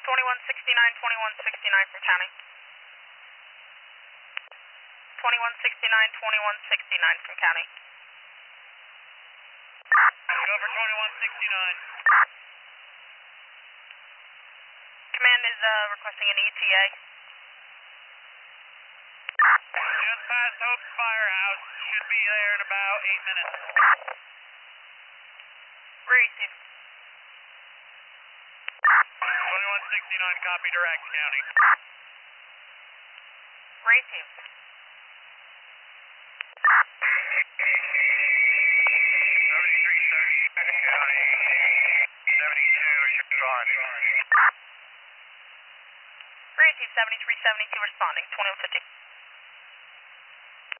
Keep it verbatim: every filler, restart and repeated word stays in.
twenty-one sixty-nine, twenty-one sixty-nine from county. twenty-one sixty-nine, twenty-one sixty-nine from county. Go for twenty-one sixty-nine. Command is uh, requesting an E T A. Just past Hope's Firehouse. Should be there in about eight minutes. Receive. twenty-one sixty-nine, copy direct, county. Receive. seventy-three seventy, county. seventy-two, responding. Receive seventy-three seventy-two responding, twenty-one fifty.